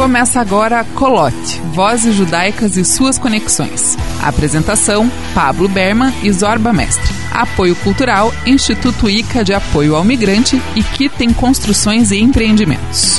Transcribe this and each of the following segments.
Começa agora Colote, Vozes Judaicas e Suas Conexões. A apresentação, Pablo Berman e Zorba Mestre. Apoio Cultural, Instituto ICA de Apoio ao Migrante e Kitten Construções e Empreendimentos.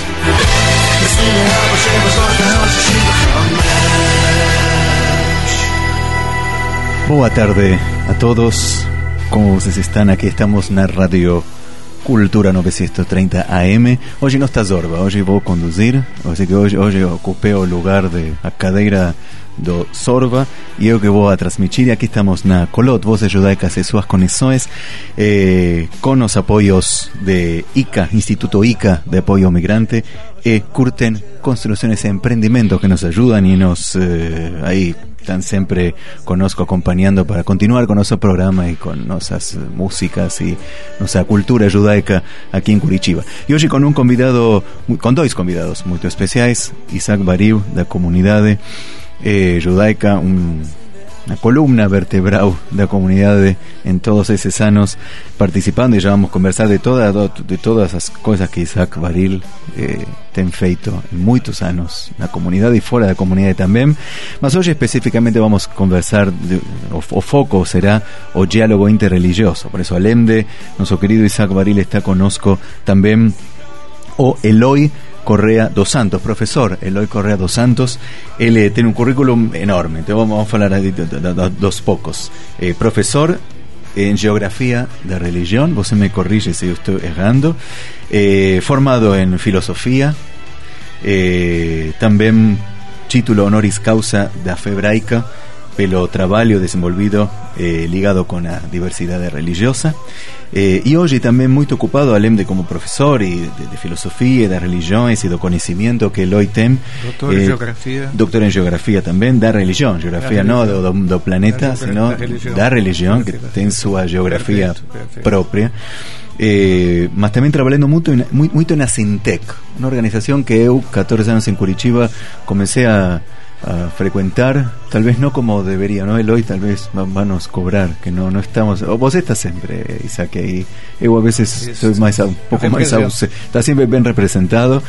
Boa tarde a todos. Como vocês estão? Aqui estamos na Rádio Cultura 930 AM. Hoje não está Zorba, hoje vou conduzir. Assim que hoje ocupei o lugar a cadeira do Zorba e eu que vou a transmitir. Aqui estamos na Colot, Vozes Judaicas e Suas Conexões, com os apoios de ICA, Instituto ICA de Apoio ao Migrante, e Curten Construções e Empreendimentos, que nos ajudam e nos aí están siempre conosco acompañando para continuar con nuestro programa y con nuestras músicas y nuestra cultura judaica aquí en Curitiba. Y hoy con con dos convidados muy especiales, Isaac Bariu, da comunidade judaica, una columna vertebral da comunidade en todos esos años participando, y ya vamos a conversar de todas as coisas que Isaac Baril tem feito en muitos anos na comunidade e fora da comunidade também. Mas hoje especificamente vamos conversar o foco será o diálogo interreligioso. Por eso, além de nosso querido Isaac Baril, está conosco também o Eloy Correa dos Santos, profesor Eloy Correa dos Santos. Ele tem um currículum enorme, então vamos falar dos poucos. Professor em Geografia da Religião, você me corrige se eu estou errando, formado em Filosofia, também título honoris causa da Fe Hebraica pelo trabalho desenvolvido ligado com a diversidade religiosa, e hoje também muito ocupado, além de como professor e de filosofia, das religiões e do conhecimento que Eloy tem. Doutor em Geografia. Doutor em Geografia também, da religião. Geografia não do planeta, sino da religião, que tem sua geografia própria. Mas também trabalhando muito na Sintec, uma organização que eu, 14 anos em Curitiba, comecei a frecuentar, tal vez no como debería, ¿no? Eloy tal vez va nos cobrar, que no estamos, o vos estás siempre, Isaac, y yo a veces soy un poco más ausente, está siempre bien representado,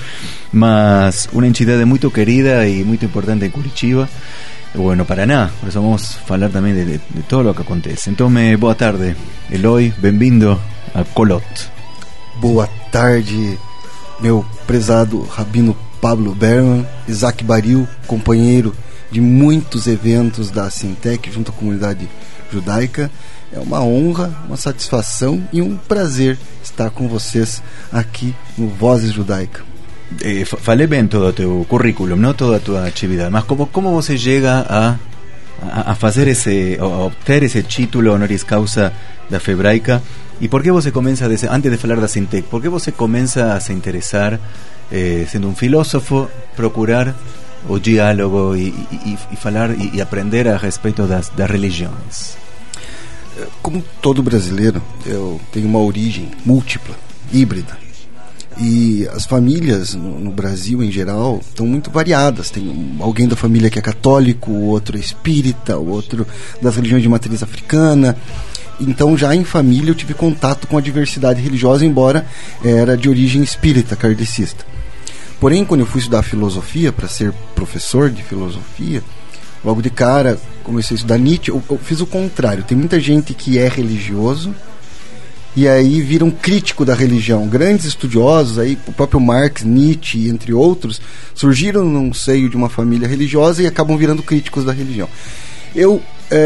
mas una entidad muy querida y muy importante en Curitiba, bueno, Paraná, por eso vamos a hablar también de todo lo que acontece. Entonces, boa tarde, Eloy, bem-vindo a Colot. Boa tarde, meu prezado Rabino Pablo Berman, Isaac Baril, companheiro de muitos eventos da Sintec junto à comunidade judaica. É uma honra, uma satisfação e um prazer estar com vocês aqui no Vozes Judaica. Falei bem todo o teu currículo, não toda a tua atividade, mas como você chega a fazer a obter esse título honoris causa da Fe Hebraica, e por que você começa, antes de falar da Sintec, por que você começa a se interessar, sendo um filósofo, procurar o diálogo e falar e aprender a respeito das religiões? Como todo brasileiro, eu tenho uma origem múltipla, híbrida, e as famílias no Brasil em geral estão muito variadas. Tem alguém da família que é católico, o outro é espírita, o outro das religiões de matriz africana. Então, já em família, eu tive contato com a diversidade religiosa, embora era de origem espírita, kardecista. Porém, quando eu fui estudar filosofia, para ser professor de filosofia, logo de cara comecei a estudar Nietzsche. Eu fiz o contrário. Tem muita gente que é religioso e aí vira um crítico da religião. Grandes estudiosos, aí, o próprio Marx, Nietzsche, entre outros, surgiram no seio de uma família religiosa e acabam virando críticos da religião. Eu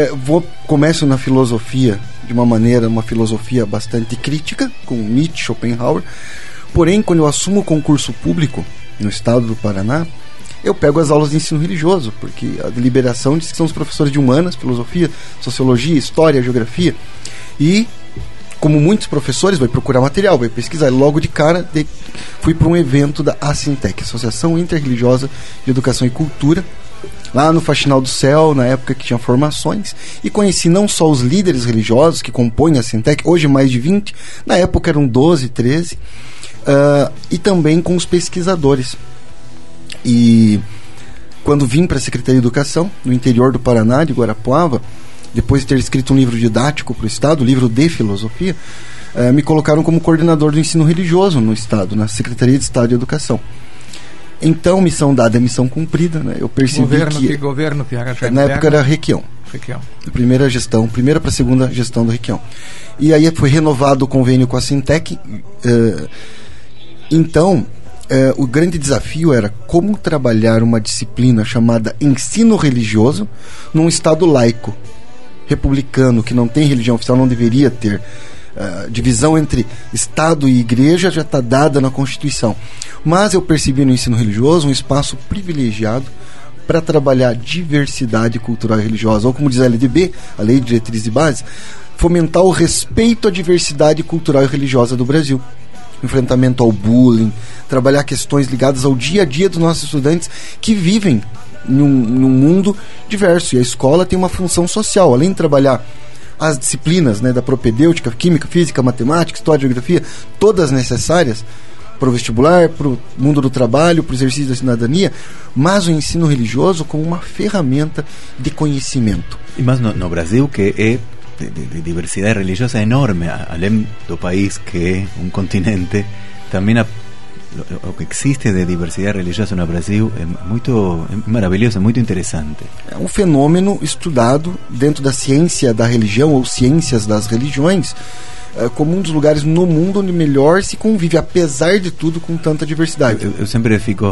começo na filosofia de uma filosofia bastante crítica, com Nietzsche, Schopenhauer. Porém, quando eu assumo o concurso público no estado do Paraná, eu pego as aulas de ensino religioso, porque a deliberação diz que são os professores de humanas, filosofia, sociologia, história, geografia, e como muitos professores, vai procurar material, vai pesquisar. Logo de cara, fui para um evento da Sintec, Associação Interreligiosa de Educação e Cultura, lá no Faxinal do Céu, na época que tinha formações, e conheci não só os líderes religiosos que compõem a Sintec, hoje mais de 20, na época eram 12, 13, e também com os pesquisadores. E quando vim para a Secretaria de Educação, no interior do Paraná, de Guarapuava, depois de ter escrito um livro didático para o Estado, livro de filosofia, me colocaram como coordenador do ensino religioso no Estado, na Secretaria de Estado de Educação. Então, missão dada é missão cumprida, né? Eu percebi que governo que era na época era Requião. Primeira para a segunda gestão do Requião. E aí foi renovado o convênio com a Sintec. Então, o grande desafio era como trabalhar uma disciplina chamada ensino religioso num estado laico, republicano, que não tem religião oficial, não deveria ter. Divisão entre Estado e Igreja já está dada na Constituição. Mas eu percebi no ensino religioso um espaço privilegiado para trabalhar diversidade cultural e religiosa, ou como diz a LDB, a Lei de Diretrizes e Bases, fomentar o respeito à diversidade cultural e religiosa do Brasil. Enfrentamento ao bullying, trabalhar questões ligadas ao dia a dia dos nossos estudantes que vivem num mundo diverso. E a escola tem uma função social, além de trabalhar as disciplinas, né, da propedêutica, química, física, matemática, história, geografia, todas necessárias para o vestibular, para o mundo do trabalho, para o exercício da cidadania, mas o ensino religioso como uma ferramenta de conhecimento. E mais no Brasil, que é de diversidade religiosa enorme, além do país que é um continente, também o que existe de diversidade religiosa no Brasil é maravilhoso, é muito interessante. É um fenômeno estudado dentro da ciência da religião ou ciências das religiões, como um dos lugares no mundo onde melhor se convive, apesar de tudo, com tanta diversidade. Eu sempre fico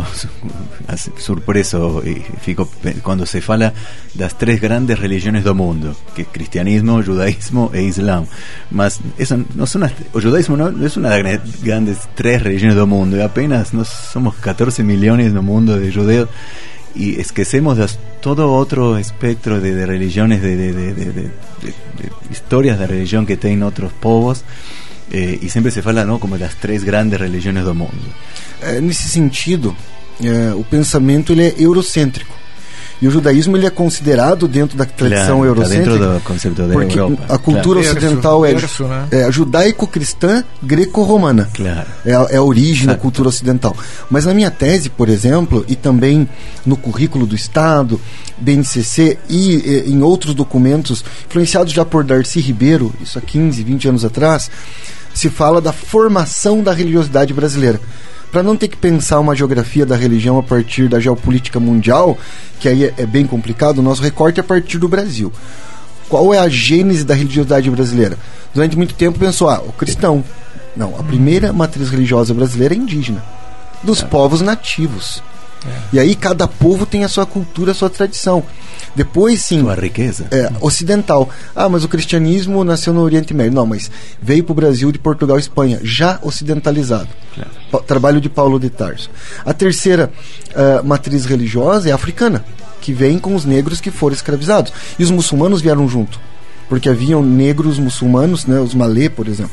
surpreso quando se fala das 3 grandes religiões do mundo, que é cristianismo, judaísmo e islã. Mas o judaísmo não é uma das grandes 3 religiões do mundo, apenas nós somos 14 milhões no mundo de judeus, y esquecemos de todo otro espectro de religiones, de historias de religión que tienen otros povos, y siempre se fala, ¿no?, como las 3 grandes religiões do mundo. Nesse sentido, o pensamento ele é eurocêntrico. E o judaísmo ele é considerado dentro da tradição eurocêntrica, dentro do conceito da porque Europa. A cultura ocidental é judaico-cristã greco-romana. Claro. É a origem da cultura ocidental. Mas na minha tese, por exemplo, e também no currículo do Estado, BNCC e em outros documentos, influenciados já por Darcy Ribeiro, isso há 15, 20 anos atrás, se fala da formação da religiosidade brasileira. Para não ter que pensar uma geografia da religião a partir da geopolítica mundial, que aí é bem complicado, o nosso recorte é a partir do Brasil. Qual é a gênese da religiosidade brasileira? Durante muito tempo pensou, o cristão. Não, a primeira matriz religiosa brasileira é indígena, dos povos nativos. E aí cada povo tem a sua cultura, a sua tradição. Depois, sim, sua riqueza. Ocidental. Mas o cristianismo nasceu no Oriente Médio. Não, mas veio para o Brasil de Portugal e Espanha, já ocidentalizado. Claro. Trabalho de Paulo de Tarso. A terceira matriz religiosa é africana, que vem com os negros que foram escravizados. E os muçulmanos vieram junto, porque haviam negros muçulmanos, né, os malê, por exemplo.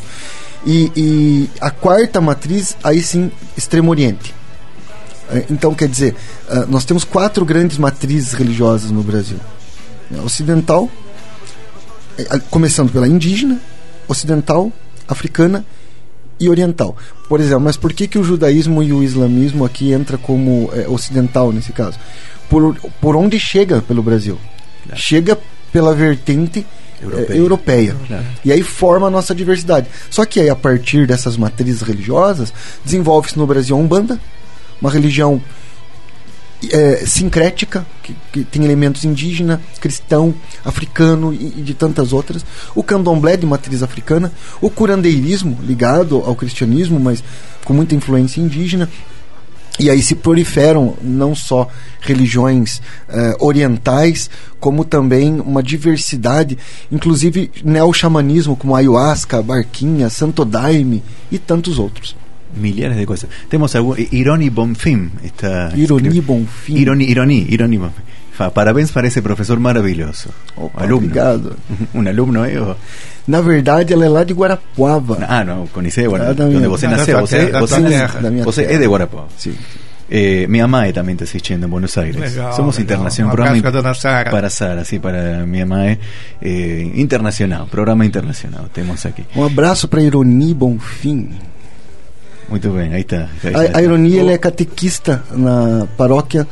E a quarta matriz, aí sim, Extremo Oriente. Então, quer dizer, nós temos 4 grandes matrizes religiosas no Brasil. Ocidental, começando pela indígena, ocidental, africana e oriental. Por exemplo, mas por que o judaísmo e o islamismo aqui entra como ocidental nesse caso? Por onde chega pelo Brasil? Claro. Chega pela vertente europeia. Claro. E aí forma a nossa diversidade. Só que aí, a partir dessas matrizes religiosas, desenvolve-se no Brasil a Umbanda, uma religião sincrética, que tem elementos indígena, cristão, africano e de tantas outras. O candomblé de matriz africana, o curandeirismo ligado ao cristianismo, mas com muita influência indígena. E aí se proliferam não só religiões orientais, como também uma diversidade, inclusive neo-xamanismo, como ayahuasca, barquinha, santo daime e tantos outros. Milhares de coisas. Temos Ironi Bonfim. Ironi Bonfim. Ironi Bonfim. Parabéns para esse professor maravilhoso. Aluno. Obrigado. Aluno, Na verdade, ela é lá de Guarapuava. Não, conheci Guarapuava. Onde você nasceu. Você é de Guarapuava. Sim. Minha mãe também está assistindo em Buenos Aires. Legal, Somos internacional. Programa Sara. Para Sara, sim, para minha mãe. Internacional, programa internacional. Temos aqui. Um abraço para Ironi Bonfim. Muito bem, aí está. A Ironi, ela é catequista na paróquia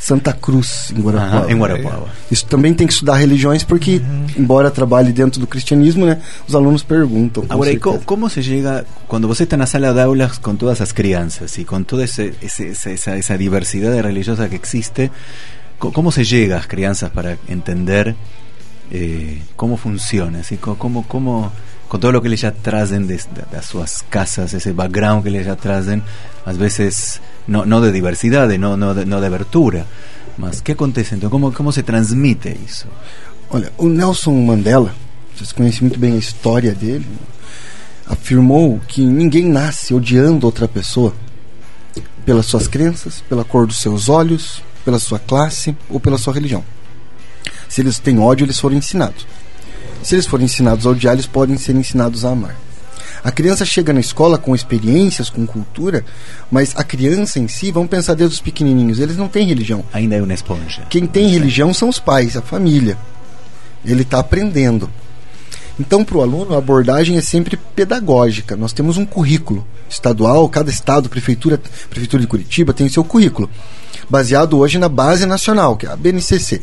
Santa Cruz, em Guarapuava. Em Guarapuava. Isso também tem que estudar religiões, porque, embora trabalhe dentro do cristianismo, né, os alunos perguntam. Agora, como se chega, quando você está na sala de aulas com todas as crianças e com toda essa diversidade religiosa que existe, como se chega às crianças para entender como funciona, assim, como con todo lo que eles já trazem das suas casas, esse background que eles já trazem, às vezes não de diversidade, não de abertura, mas que acontece então? Como se transmite isso? Olha, o Nelson Mandela, vocês conhecem muito bem a história dele, afirmou que ninguém nasce odiando outra pessoa pelas suas crenças, pela cor dos seus olhos, pela sua classe ou pela sua religião. Se eles têm ódio, eles foram ensinados. Se eles forem ensinados a odiar, eles podem ser ensinados a amar. A criança chega na escola com experiências, com cultura, mas a criança em si, vamos pensar desde os pequenininhos, eles não têm religião. Ainda é uma esponja. Quem tem religião são os pais, a família. Ele está aprendendo. Então, para o aluno, a abordagem é sempre pedagógica. Nós temos um currículo estadual, cada estado, prefeitura de Curitiba tem seu currículo, baseado hoje na Base Nacional, que é a BNCC.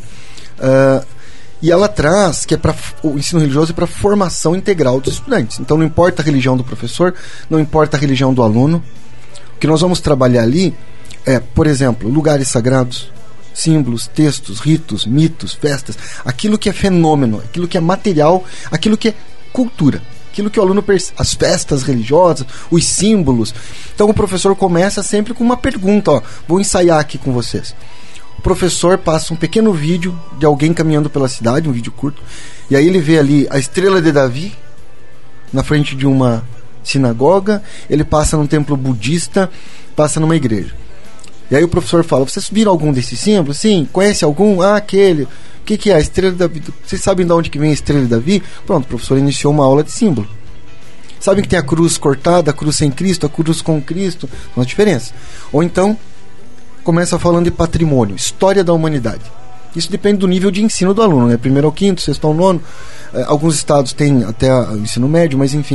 E ela traz que o ensino religioso é para a formação integral dos estudantes. Então não importa a religião do professor, não importa a religião do aluno. O que nós vamos trabalhar ali é, por exemplo, lugares sagrados, símbolos, textos, ritos, mitos, festas, aquilo que é fenômeno, aquilo que é material, aquilo que é cultura, aquilo que o aluno as festas religiosas, os símbolos. Então o professor começa sempre com uma pergunta, vou ensaiar aqui com vocês. O professor passa um pequeno vídeo de alguém caminhando pela cidade, um vídeo curto, e aí ele vê ali a estrela de Davi na frente de uma sinagoga, ele passa num templo budista, passa numa igreja. E aí o professor fala, vocês viram algum desses símbolos? Sim, conhece algum? Aquele. O que é a estrela de Davi? Vocês sabem de onde que vem a estrela de Davi? Pronto, o professor iniciou uma aula de símbolo. Sabem que tem a cruz cortada, a cruz sem Cristo, a cruz com Cristo? São as diferenças. Ou então começa falando de patrimônio, história da humanidade. Isso depende do nível de ensino do aluno, né? 1º ao 5º, 6º ao 9º. Alguns estados têm até o ensino médio, mas enfim.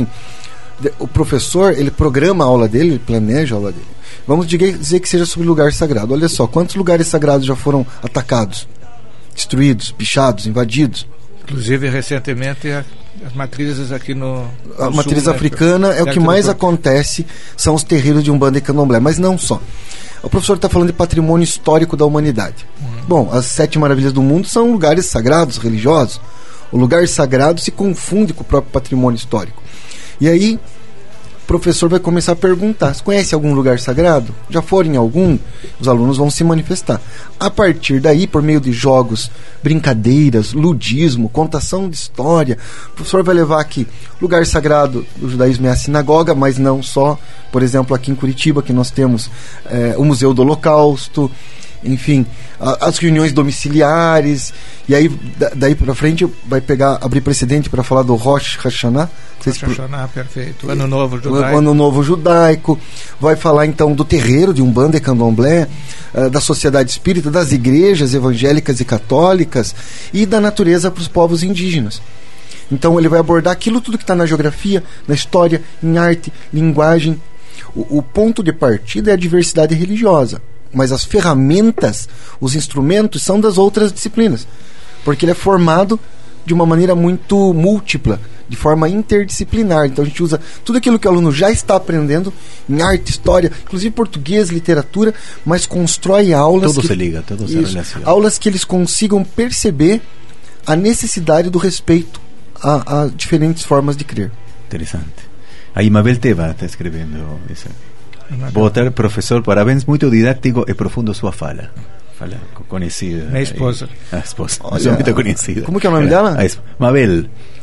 O professor, ele programa a aula dele, ele planeja a aula dele. Vamos dizer que seja sobre lugar sagrado. Olha só, quantos lugares sagrados já foram atacados, destruídos, pichados, invadidos? Inclusive, recentemente, as matrizes aqui no a matriz sul, africana, né? É o que mais acontece, são os terreiros de Umbanda e Candomblé, mas não só. O professor está falando de patrimônio histórico da humanidade. Bom, as 7 maravilhas do mundo são lugares sagrados, religiosos. O lugar sagrado se confunde com o próprio patrimônio histórico. E aí, o professor vai começar a perguntar, você conhece algum lugar sagrado? Já foram em algum? Os alunos vão se manifestar. A partir daí, por meio de jogos, brincadeiras, ludismo, contação de história, o professor vai levar aqui, lugar sagrado do judaísmo é a sinagoga, mas não só. Por exemplo, aqui em Curitiba, que nós temos o Museu do Holocausto, enfim, as reuniões domiciliares, e aí daí para frente vai abrir precedente para falar do Rosh Hashanah. Rosh Hashanah, perfeito. O Ano Novo Judaico. O Ano Novo Judaico. Vai falar então do terreiro de Umbanda e Candomblé, da sociedade espírita, das igrejas evangélicas e católicas e da natureza para os povos indígenas. Então ele vai abordar aquilo tudo que está na geografia, na história, em arte, linguagem. O ponto de partida é a diversidade religiosa, mas as ferramentas, os instrumentos são das outras disciplinas, porque ele é formado de uma maneira muito múltipla, de forma interdisciplinar. Então a gente usa tudo aquilo que o aluno já está aprendendo em arte, história, inclusive português, literatura, mas constrói aulas tudo se liga, tudo se relaciona. Aulas que eles consigam perceber a necessidade do respeito a diferentes formas de crer. Interessante. Aí Mabel Teva está escrevendo isso. Boa tarde, professor, parabéns, muito didático e profundo sua fala. Fala conhecida. Minha esposa. A esposa. Olha, muito conhecida. Como que é o nome dela? Mabel.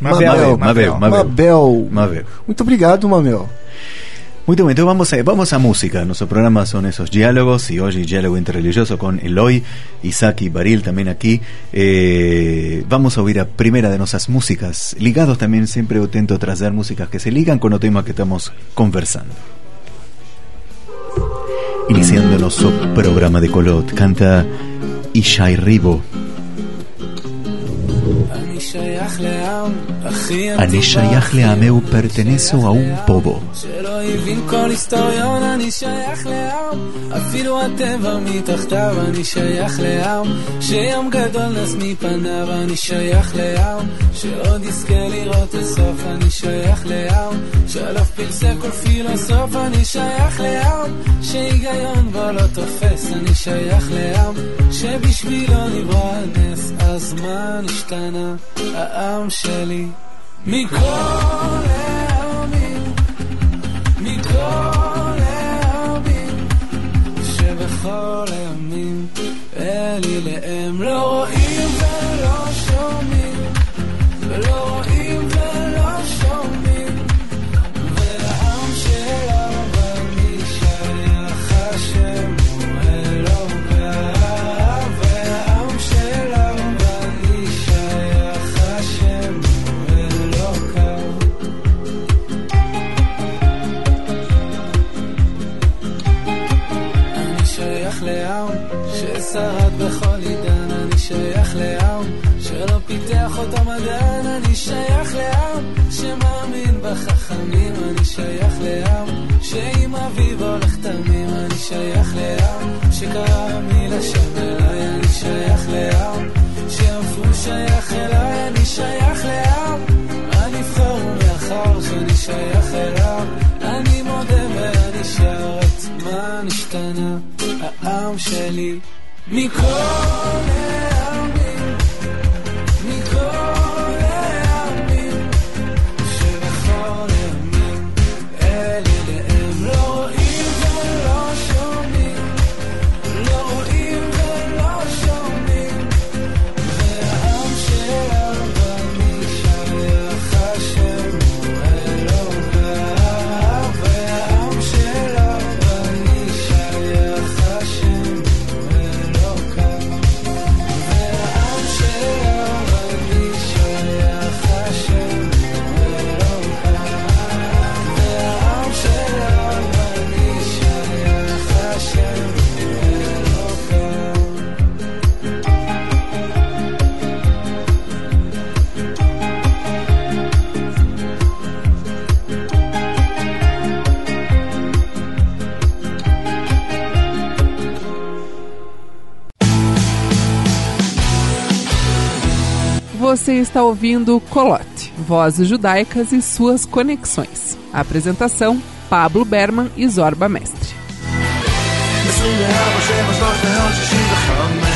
Mabel. Muito obrigado, Mabel. Muito bem, então vamos a música. Nuestro programa son esos diálogos y hoy diálogo interreligioso con Eloy, Isaac y Baril también aquí. Vamos a oír a primera de nuestras músicas, ligados también, siempre intento traer músicas que se ligan con el tema que estamos conversando. Iniciando nuestro programa de Colot, canta Ishai Ribo. אני שייך לעמי ופרטנסו a un povo. שלא הבין כל היסטוריון, אני שייך לעם, אפילו הטבע מתחתיו, אני שייך לעם, שיום גדול נס מפניו, אני שייך לעם, שעוד יזכה לראות הסוף, אני שייך לעם, שלף פרסה כל פילוסוף, אני שייך לעם, שהיגיון בו לא תופס, אני שייך לעם, שבשבילו נברא הנס, הזמן השתנה, העם שלי מכל העמים, מכל העמים, שבכל הימים אלי להם לא רואים ולא שומעים, ולא רואים ולא שומעים, ולעם שלנו אני שייך השם הוא אלוקיו, והעם שלנו אני שייך השם הוא אלוקיו. אני שייך לעם ששרד בכל עידן, אני שייך לעם שלא פיתח אותו מדען, אני שייך לעם שמאמין בחכמים, אני שייך לעם שעם אביב הולך תמים, אני שייך לעם שקרא מלשם אליי, אני שייך לעם שאף הוא שייך אליי, אני שייך לעם הנבחר ומאחר שאני שייך אליו, אני מודה ואני שר את מה נשתנה, העם שלי מכל העמים, מכל העמים, שבכל הימים אלי להם לא רואים ולא שומעים, לא רואים ולא שומעים, והעם שלנו אני שייך השם הוא אלוקיו, והעם שלנו אני שייך השם הוא אלוקיו, והעם שלנו אני שייך השם הוא אלוקיו, והעם שלנו אני שייך השם הוא אלוקיו. Você está ouvindo Colote, Vozes Judaicas e Suas Conexões. Apresentação, Pablo Berman e Zorba Mestre. 24/7 365